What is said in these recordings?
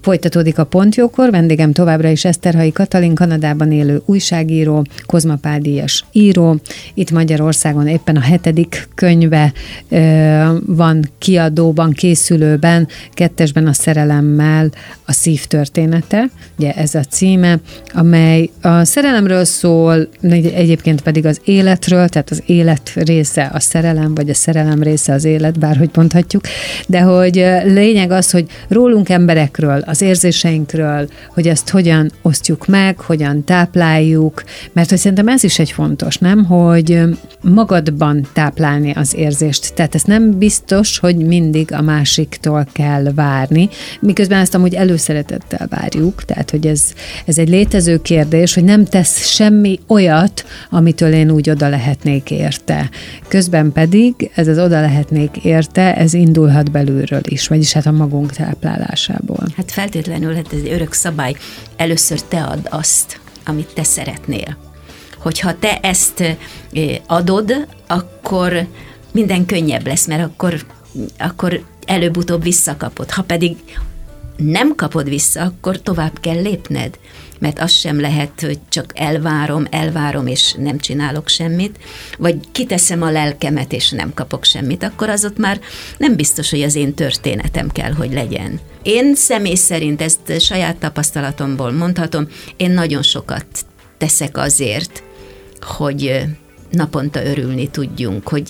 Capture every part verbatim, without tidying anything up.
Folytatódik a Pontjókor, vendégem továbbra is Eszterhalyi Katalin, Kanadában élő újságíró, Kozma Pál-díjas író. Itt Magyarországon éppen a hetedik könyve ö, van kiadóban, készülőben, kettesben a szerelemmel a szív története, ugye ez a címe, amely a szerelemről szól, egyébként pedig az életről, tehát az élet része a szerelem, vagy a szerelem része az élet, bárhogy mondhatjuk, de hogy lényeg az, hogy rólunk emberekről, az érzéseinkről, hogy ezt hogyan osztjuk meg, hogyan tápláljuk, mert hogy szerintem ez is egy fontos, nem? Hogy magadban táplálni az érzést. Tehát ez nem biztos, hogy mindig a másiktól kell várni, miközben ezt amúgy előszeretettel várjuk, tehát hogy ez, ez egy létező kérdés, hogy nem tesz semmi olyat, amitől én úgy oda lehetnék érte. Közben pedig ez az oda lehetnék érte, ez indulhat belülről is, vagyis hát a magunk táplálásából. Hát feltétlenül, hát ez egy örök szabály, először te add azt, amit te szeretnél. Hogyha te ezt adod, akkor minden könnyebb lesz, mert akkor, akkor előbb-utóbb visszakapod. Ha pedig nem kapod vissza, akkor tovább kell lépned, mert az sem lehet, hogy csak elvárom, elvárom, és nem csinálok semmit, vagy kiteszem a lelkemet, és nem kapok semmit, akkor az ott már nem biztos, hogy az én történetem kell, hogy legyen. Én személy szerint, ezt saját tapasztalatomból mondhatom, én nagyon sokat teszek azért, hogy naponta örülni tudjunk, hogy,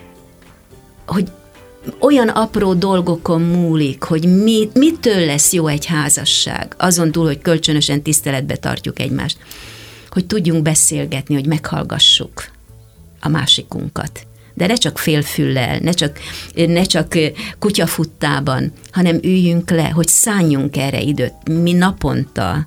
hogy olyan apró dolgokon múlik, hogy mi, mitől lesz jó egy házasság, azon túl, hogy kölcsönösen tiszteletbe tartjuk egymást, hogy tudjunk beszélgetni, hogy meghallgassuk a másikunkat. De ne csak félfüllel, ne csak, ne csak kutyafuttában, hanem üljünk le, hogy szálljunk erre időt. Mi naponta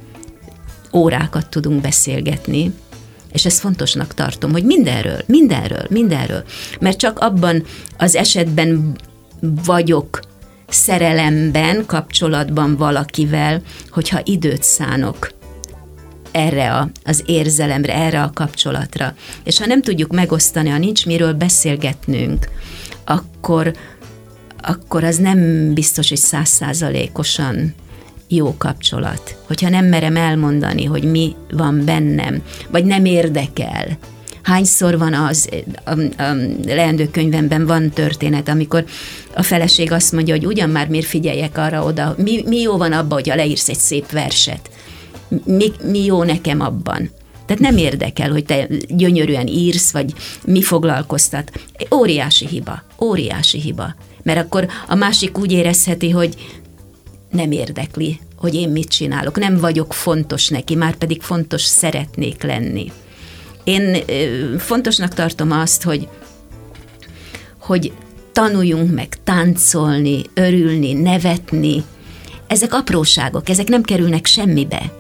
órákat tudunk beszélgetni, és ezt fontosnak tartom, hogy mindenről, mindenről, mindenről. Mert csak abban az esetben vagyok szerelemben, kapcsolatban valakivel, hogyha időt szánok erre a, az érzelemre, erre a kapcsolatra. És ha nem tudjuk megosztani, ha nincs miről beszélgetnünk, akkor, akkor az nem biztos, hogy százszázalékosan jó kapcsolat. Hogyha nem merem elmondani, hogy mi van bennem, vagy nem érdekel. Hányszor van az, a, a leendő könyvemben van történet, amikor a feleség azt mondja, hogy ugyan már miért figyeljek arra oda, mi, mi jó van abban, hogyha leírsz egy szép verset. Mi, mi jó nekem abban. Tehát nem érdekel, hogy te gyönyörűen írsz, vagy mi foglalkoztat. Óriási hiba, óriási hiba. Mert akkor a másik úgy érezheti, hogy nem érdekli, hogy én mit csinálok, nem vagyok fontos neki, már pedig fontos szeretnék lenni. Én fontosnak tartom azt, hogy, hogy tanuljunk meg táncolni, örülni, nevetni. Ezek apróságok, ezek nem kerülnek semmibe,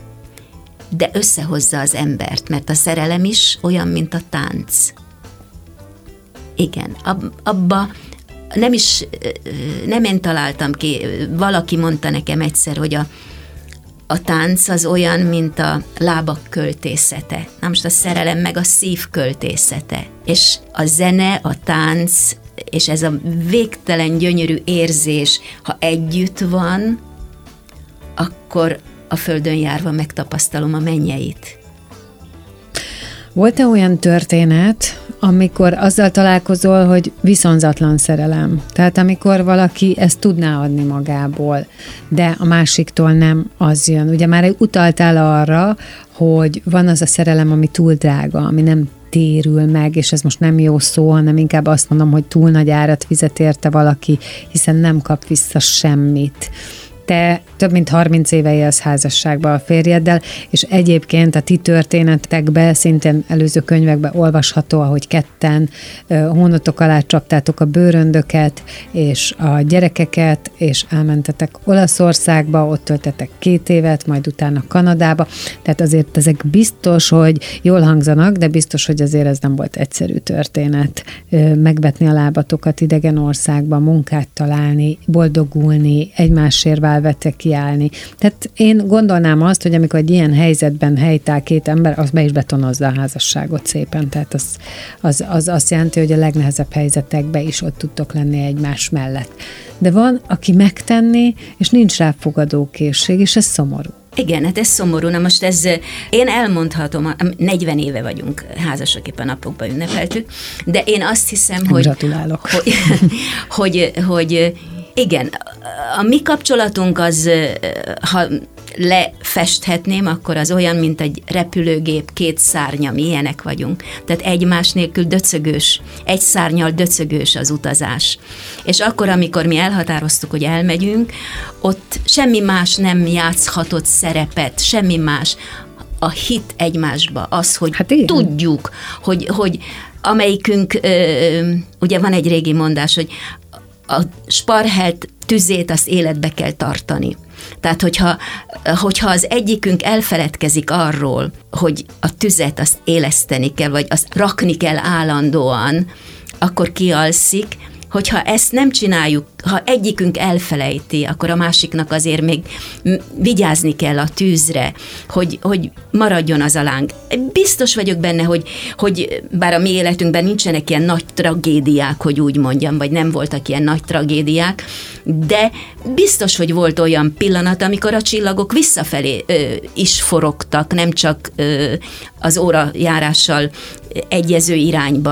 de összehozza az embert, mert a szerelem is olyan, mint a tánc. Igen, ab, abba nem is, nem én találtam ki, valaki mondta nekem egyszer, hogy a, a tánc az olyan, mint a lábak költészete. Na most a szerelem meg a szív költészete. És a zene, a tánc, és ez a végtelen gyönyörű érzés, ha együtt van, akkor a földön járva megtapasztalom a mennyeit. Volt-e olyan történet, amikor azzal találkozol, hogy viszonzatlan szerelem? Tehát amikor valaki ezt tudná adni magából, de a másiktól nem az jön. Ugye már utaltál arra, hogy van az a szerelem, ami túl drága, ami nem térül meg, és ez most nem jó szó, hanem inkább azt mondom, hogy túl nagy árat fizet érte valaki, hiszen nem kap vissza semmit. Te több mint harminc éve élsz házasságban a férjeddel, és egyébként a ti történetekben, szintén előző könyvekben olvasható, ahogy ketten hónatok alá csaptátok a bőröndöket, és a gyerekeket, és elmentetek Olaszországba, ott töltetek két évet, majd utána Kanadába. Tehát azért ezek biztos, hogy jól hangzanak, de biztos, hogy azért ez nem volt egyszerű történet. Megvetni a lábatokat idegen országba, munkát találni, boldogulni, egymásért válvetek nekiállni. Tehát én gondolnám azt, hogy amikor egy ilyen helyzetben helytáll két ember, az be is betonozza a házasságot szépen. Tehát az, az, az azt jelenti, hogy a legnehezebb helyzetekben is ott tudtok lenni egymás mellett. De van, aki megtenni, és nincs rá fogadókészség, és ez szomorú. Igen, hát ez szomorú. Na most ez, én elmondhatom, negyven éve vagyunk házasok, éppen napokban ünnepeltük, de én azt hiszem, hogy... Gratulálok. Hogy, hogy, hogy igen, a mi kapcsolatunk az, ha lefesthetném, akkor az olyan, mint egy repülőgép, két szárnya, mi ilyenek vagyunk. Tehát egymás nélkül döcögős, egy szárnyal döcögős az utazás. És akkor, amikor mi elhatároztuk, hogy elmegyünk, ott semmi más nem játszhatott szerepet, semmi más. A hit egymásba, az, hogy hát tudjuk, hogy, hogy amelyikünk, ö, ugye van egy régi mondás, hogy a sparhelt tüzét azt életbe kell tartani. Tehát, hogyha, hogyha az egyikünk elfeledkezik arról, hogy a tüzet azt éleszteni kell, vagy azt rakni kell állandóan, akkor kialszik. Hogyha ezt nem csináljuk, ha egyikünk elfelejti, akkor a másiknak azért még vigyázni kell a tűzre, hogy, hogy maradjon az a láng. Biztos vagyok benne, hogy, hogy bár a mi életünkben nincsenek ilyen nagy tragédiák, hogy úgy mondjam, vagy nem voltak ilyen nagy tragédiák, de biztos, hogy volt olyan pillanat, amikor a csillagok visszafelé ö, is forogtak, nem csak ö, az órajárással egyező irányba,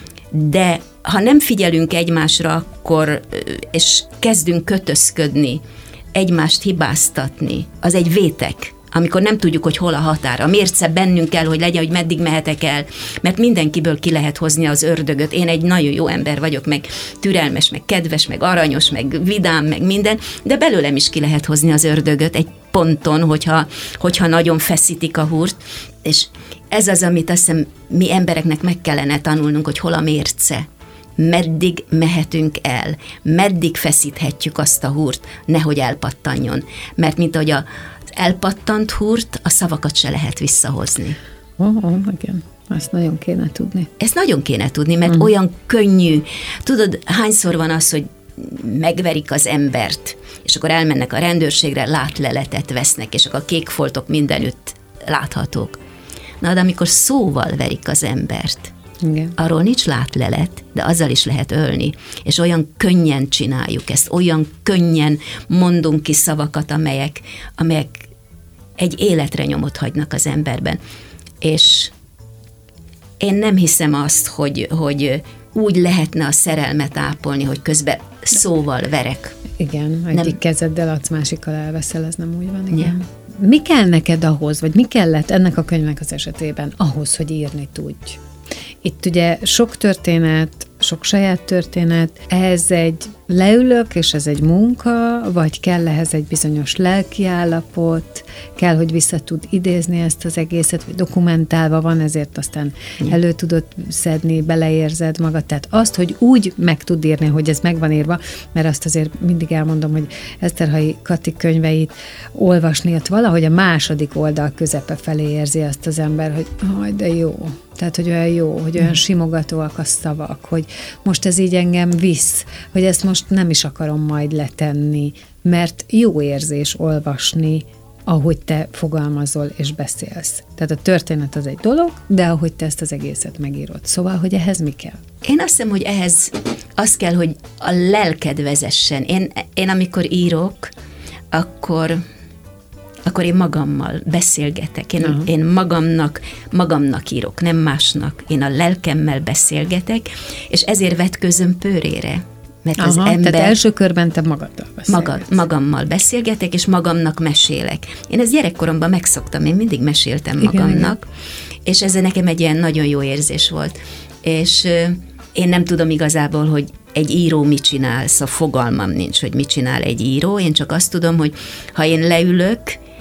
de ha nem figyelünk egymásra, akkor, és kezdünk kötözködni, egymást hibáztatni, az egy vétek, amikor nem tudjuk, hogy hol a határ. A mérce bennünk kell, hogy legyen, hogy meddig mehetek el, mert mindenkiből ki lehet hozni az ördögöt. Én egy nagyon jó ember vagyok, meg türelmes, meg kedves, meg aranyos, meg vidám, meg minden, de belőlem is ki lehet hozni az ördögöt egy ponton, hogyha, hogyha nagyon feszítik a húrt, és ez az, amit azt hiszem mi embereknek meg kellene tanulnunk, hogy hol a mérce. Meddig mehetünk el, meddig feszíthetjük azt a húrt, nehogy elpattanjon. Mert mint ahogy az elpattant húrt, a szavakat se lehet visszahozni. Oh, oh, igen. Ezt nagyon kéne tudni. Ezt nagyon kéne tudni, mert uh-huh. olyan könnyű. Tudod, hányszor van az, hogy megverik az embert, és akkor elmennek a rendőrségre, látleletet vesznek, és akkor a kék foltok mindenütt láthatók. Na, de amikor szóval verik az embert, igen. Arról nincs látlelet, de azzal is lehet ölni. És olyan könnyen csináljuk ezt, olyan könnyen mondunk ki szavakat, amelyek, amelyek egy életre nyomot hagynak az emberben. És én nem hiszem azt, hogy, hogy úgy lehetne a szerelmet ápolni, hogy közben szóval verek. Igen, egyik nem. kezeddel adsz, másikkal elveszel, ez nem úgy van, igen. Ja. Mi kell neked ahhoz, vagy mi kellett ennek a könyvnek az esetében ahhoz, hogy írni tudj? Itt ugye sok történet, sok saját történet, ehhez egy leülök, és ez egy munka, vagy kell ehhez egy bizonyos lelkiállapot, kell, hogy vissza tud idézni ezt az egészet, vagy dokumentálva van, ezért aztán mm. elő tudod szedni, beleérzed magad. Tehát azt, hogy úgy meg tud írni, hogy ez meg van írva, mert azt azért mindig elmondom, hogy Eszterhalyi Kati könyveit olvasni, ott valahogy a második oldal közepe felé érzi azt az ember, hogy haj, de jó. Tehát, hogy olyan jó, hogy olyan simogatóak a szavak, hogy most ez így engem visz, hogy ezt most nem is akarom majd letenni, mert jó érzés olvasni, ahogy te fogalmazol és beszélsz. Tehát a történet az egy dolog, de ahogy te ezt az egészet megírod. Szóval, hogy ehhez mi kell? Én azt hiszem, hogy ehhez az kell, hogy a lelked vezessen. Én, én amikor írok, akkor... akkor én magammal beszélgetek. Én, uh-huh. én magamnak, magamnak írok, nem másnak. Én a lelkemmel beszélgetek, és ezért vetközöm pőrére. Mert Aha, az ember... Tehát első körben te magaddal beszélgetsz. Magad, magammal beszélgetek, és magamnak mesélek. Én ezt gyerekkoromban megszoktam, én mindig meséltem igen, magamnak, igen. És ez nekem egy ilyen nagyon jó érzés volt. És euh, én nem tudom igazából, hogy egy író mit csinál, szóval fogalmam nincs, hogy mit csinál egy író, én csak azt tudom, hogy ha én leülök,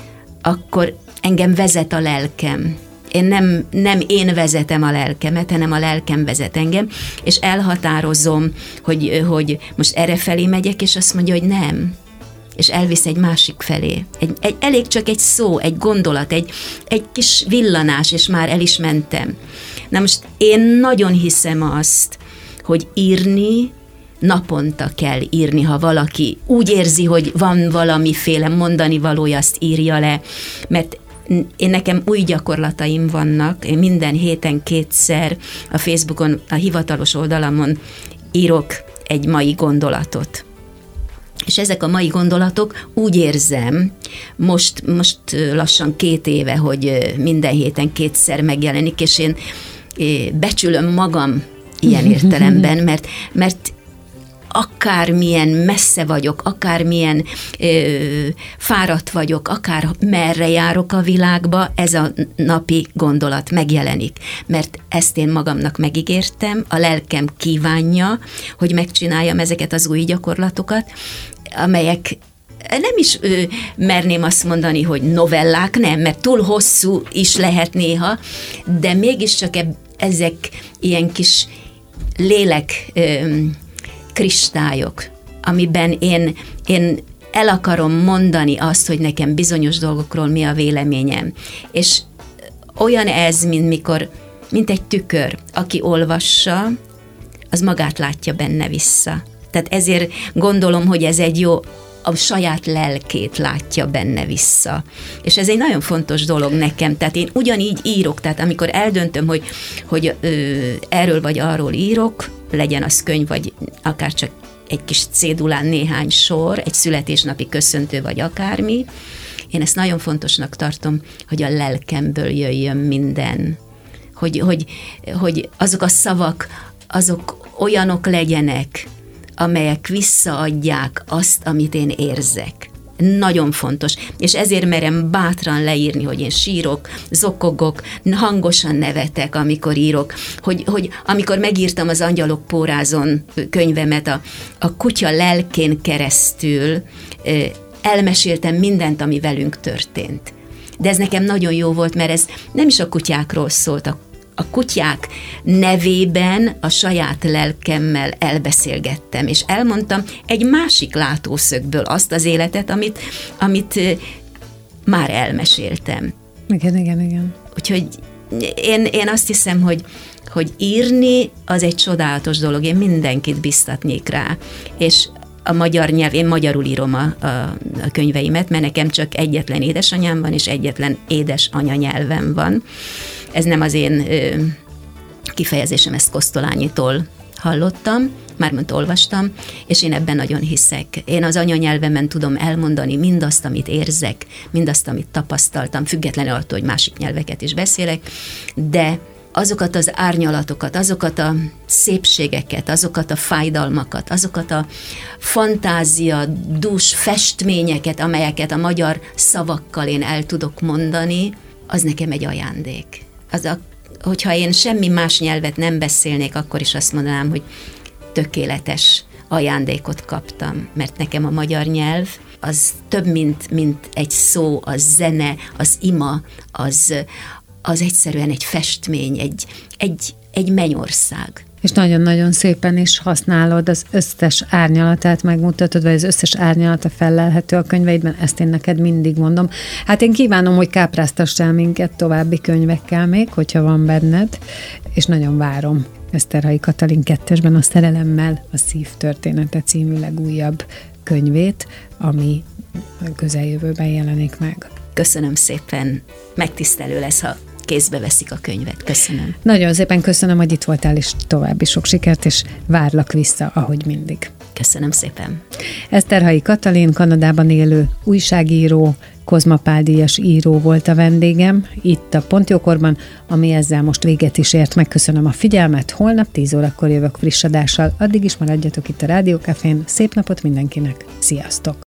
akkor engem vezet a lelkem. Én nem, nem én vezetem a lelkemet, hanem a lelkem vezet engem, és elhatározom, hogy, hogy most erre felé megyek, és azt mondja, hogy nem. És elvisz egy másik felé. Egy, egy, elég csak egy szó, egy gondolat, egy, egy kis villanás, és már el is mentem. Na most én nagyon hiszem azt, hogy írni naponta kell írni, ha valaki úgy érzi, hogy van valamiféle mondani valója, azt írja le, mert én nekem új gyakorlataim vannak, én minden héten kétszer a Facebookon, a hivatalos oldalamon írok egy mai gondolatot. És ezek a mai gondolatok úgy érzem, most, most lassan két éve, hogy minden héten kétszer megjelenik, és én becsülöm magam ilyen értelemben, mert, mert akármilyen messze vagyok, akármilyen ö, fáradt vagyok, akár merre járok a világba, ez a napi gondolat megjelenik. Mert ezt én magamnak megígértem, a lelkem kívánja, hogy megcsináljam ezeket az új gyakorlatokat, amelyek nem is ö, merném azt mondani, hogy novellák, nem, mert túl hosszú is lehet néha, de mégiscsak eb, ezek ilyen kis lélek ö, kristályok, amiben én, én el akarom mondani azt, hogy nekem bizonyos dolgokról mi a véleményem. És olyan ez, mint mikor, mint egy tükör, aki olvassa, az magát látja benne vissza. Tehát ezért gondolom, hogy ez egy jó, a saját lelkét látja benne vissza. És ez egy nagyon fontos dolog nekem. Tehát én ugyanígy írok, tehát amikor eldöntöm, hogy, hogy ö, erről vagy arról írok, legyen az könyv, vagy akár csak egy kis cédulán néhány sor, egy születésnapi köszöntő, vagy akármi, én ezt nagyon fontosnak tartom, hogy a lelkemből jöjjön minden. Hogy, hogy, hogy azok a szavak, azok olyanok legyenek, amelyek visszaadják azt, amit én érzek. Nagyon fontos, és ezért merem bátran leírni, hogy én sírok, zokogok, hangosan nevetek, amikor írok, hogy, hogy amikor megírtam az Angyalok pórázon könyvemet, a, a kutya lelkén keresztül elmeséltem mindent, ami velünk történt. De ez nekem nagyon jó volt, mert ez nem is a kutyákról szólt, a A kutyák nevében a saját lelkemmel elbeszélgettem, és elmondtam egy másik látószögből azt az életet, amit, amit már elmeséltem. Igen, igen, igen. Úgyhogy én, én azt hiszem, hogy, hogy írni az egy csodálatos dolog, én mindenkit biztatnék rá, és a magyar nyelv, én magyarul írom a, a, a könyveimet, mert nekem csak egyetlen édesanyám van, és egyetlen édesanyanyelvem van. Ez nem az én ö, kifejezésem, ezt Kosztolányitól hallottam, mármint olvastam, és én ebben nagyon hiszek. Én az anyanyelvemen tudom elmondani mindazt, amit érzek, mindazt, amit tapasztaltam, függetlenül attól, hogy másik nyelveket is beszélek, de azokat az árnyalatokat, azokat a szépségeket, azokat a fájdalmakat, azokat a fantázia, dús festményeket, amelyeket a magyar szavakkal én el tudok mondani, az nekem egy ajándék. Az a, hogyha én semmi más nyelvet nem beszélnék, akkor is azt mondanám, hogy tökéletes ajándékot kaptam, mert nekem a magyar nyelv az több, mint, mint egy szó, az zene, az ima, az, az egyszerűen egy festmény, egy, egy, egy mennyország. És nagyon-nagyon szépen is használod az összes árnyalatát, megmutatod, vagy az összes árnyalata fellelhető a könyveidben, ezt én neked mindig mondom. Hát én kívánom, hogy kápráztass el minket további könyvekkel még, hogyha van benned, és nagyon várom Eszterhalyi Katalin kettesben a Szerelemmel a szív története című legújabb könyvét, ami közeljövőben jelenik meg. Köszönöm szépen, megtisztelő lesz, ha kézbe veszik a könyvet. Köszönöm. Nagyon szépen köszönöm, hogy itt voltál, és további sok sikert, és várlak vissza, ahogy mindig. Köszönöm szépen. Eszterhalyi Katalin, Kanadában élő újságíró, Kozma Pál-díjas író volt a vendégem, itt a Pontjókorban, ami ezzel most véget is ért. Megköszönöm a figyelmet, holnap tíz órakor jövök friss adással, addig is maradjatok itt a Rádió Cafén. Szép napot mindenkinek, sziasztok!